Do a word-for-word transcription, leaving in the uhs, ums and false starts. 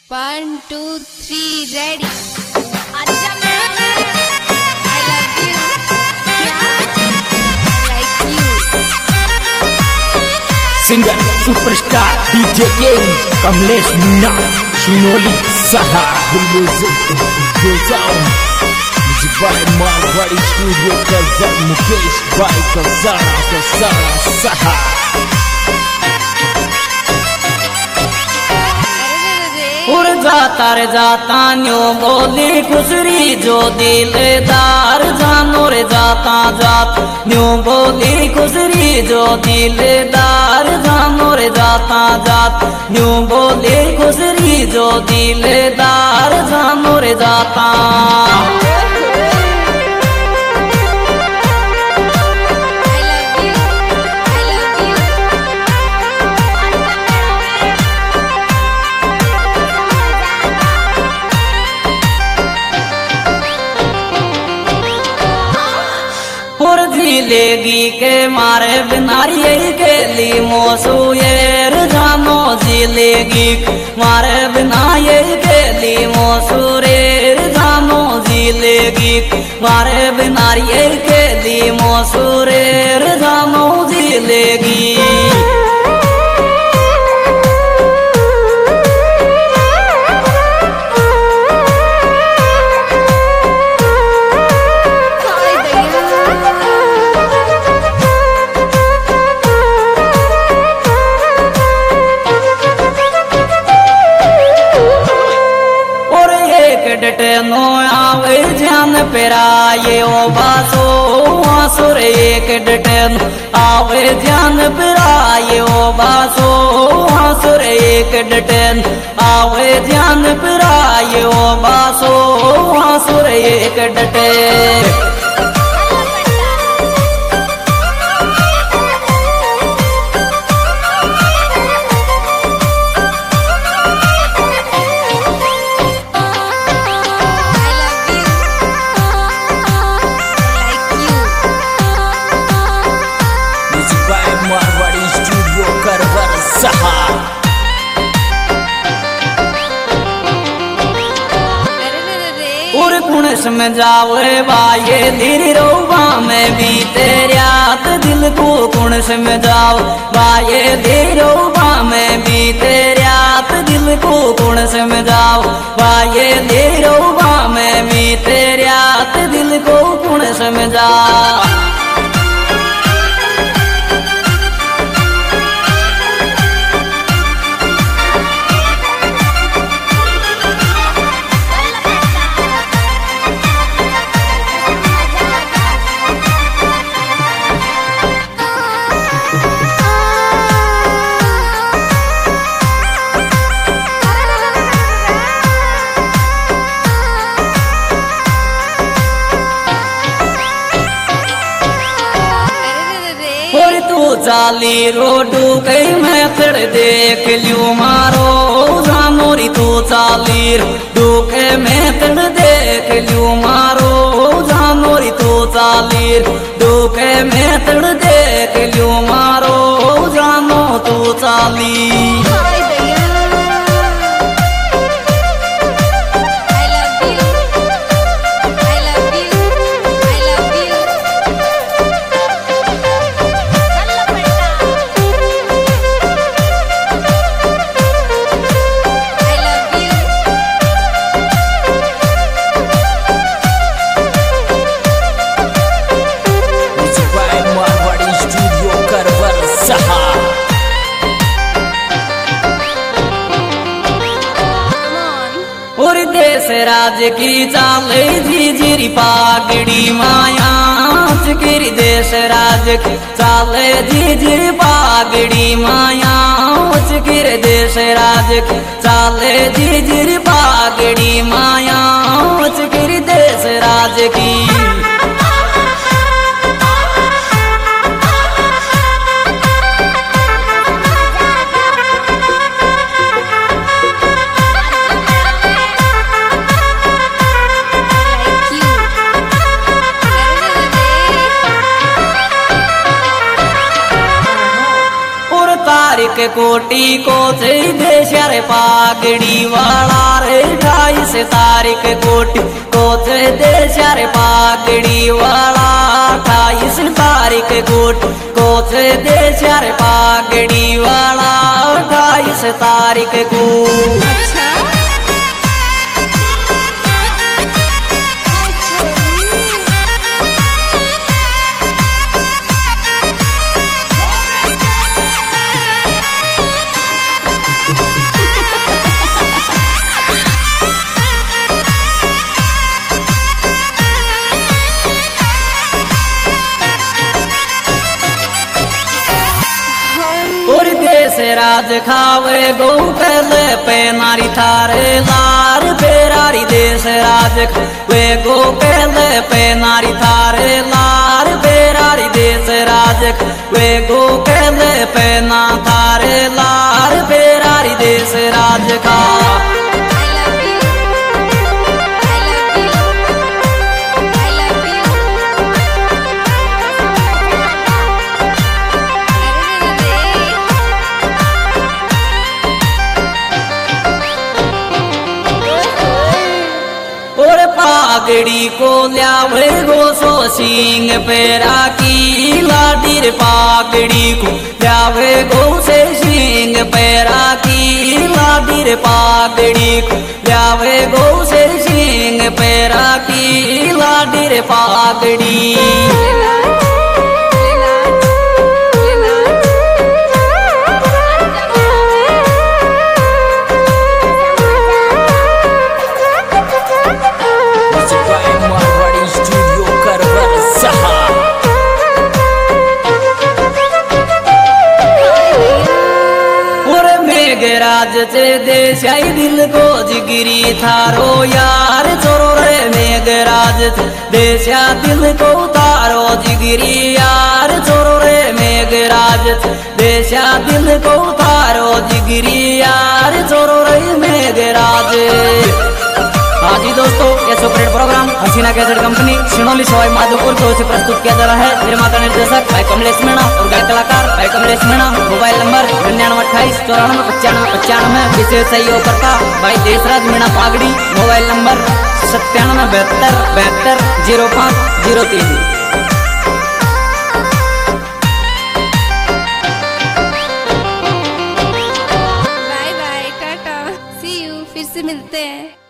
One, two, three, ready. अच्छा मैं I love you. I like you. Singer superstar D J King Kamlesh Munna Shinoli Saha Music goes on. Music by Marwari Studio Kazan Mukesh by Kazara Kazara Saha. उड़ जाता रे जाता new बोली खुसरी जो दिलदार जानो रे जाता जात न्यू बोली खुसरी जो दिलदार जानो रे जाता जात न्यू बोली खुसरी जो दिलदार जानो रे जाता जिलेगी के मारे बिनारी के ली मोसू ये जानो जिलेगी मारे बिना ये के ली मोसू रे जानो जिलेगी मारे बिनारी के ली मोसू रे जानो जिलेगी नो आवे ध्यान पेराये ओ बासो आसुर एक डटन आवे ध्यान पेराये ओ बासो आसुर एक डटन आवे ध्यान पेराये ओ बासो आसुर एक डटन कुणस में जावे बाये धीरे रोबा में भी तेरियात दिल को कुणस में जाओ बाये धीरे रोबा में भी तेरियात दिल को कुणस में जाओ बाये धीरे रोबा में भी तेरियात दिल को कुणस में जाओ चाली रोडू कई मैं खड़ देख लियो मारो जानोरी तू चाली डूके मैं खड़ देख लियो मारो जानोरी तू चाली डूके मैं खड़ देख लियो मारो जानो तू चाली और देश राज की चाले झिझिरी पागड़ी माया चिकिरी देश राज की चाले झिझिरी पागड़ी माया चिकिर देश राज की चाले झिझिरी पागड़ी माया चिकिरी देश राज की के कोटी को से देश रे पागड़ी वाला रे अट्ठाईस तारीख कोटी को से देश रे पागड़ी वाला अट्ठाईस तारीख कोटी को से देश रे पागड़ी वाला अट्ठाईस तारीख को। अच्छा और देश राज खावे गौ पहले पे नारी थारे लार बेरारी देश राज खावे गौ पहले पे नारी थारे लार बेरारी देश राज खावे गौ पहले पे ना थारे लार बेरारी देश राज खा। पागड़ी को ल्यावे गो सो सिंह पेरा की लाडी रे पागड़ी को ल्यावे गो से सिंह पेरा की लाडी रे पागड़ी को ल्यावे गो से सिंह पेरा की लाडी रे पागड़ी। राज से देश आई दिल को जिगिरी थारो यार चोरो रे मेघराज से देश दिल को तारो जिगिरी यार चोरो रे मेघराज से देश दिल को तारो जिगिरी यार चोरो रे मेघराज। हाँ जी दोस्तों, ये superhit program Haseena cassette company Sinoli Sawai Madhopur की ओर से प्रस्तुत किया जा रहा है। निर्माता निर्देशक भाई कमलेश मीणा और गायक कलाकार भाई कमलेश मीणा। मोबाइल नंबर निन्यानवे अट्ठाईस चौरानवे पचानवे पचानवे। विशेष सहयोगकर्ता भाई देशराज मीणा पागड़ी। मोबाइल नंबर सत्तानवे बहत्तर बहत्तर जीरो पाँच जीरो तीन। Bye bye tata see you, फिर से मिलते हैं।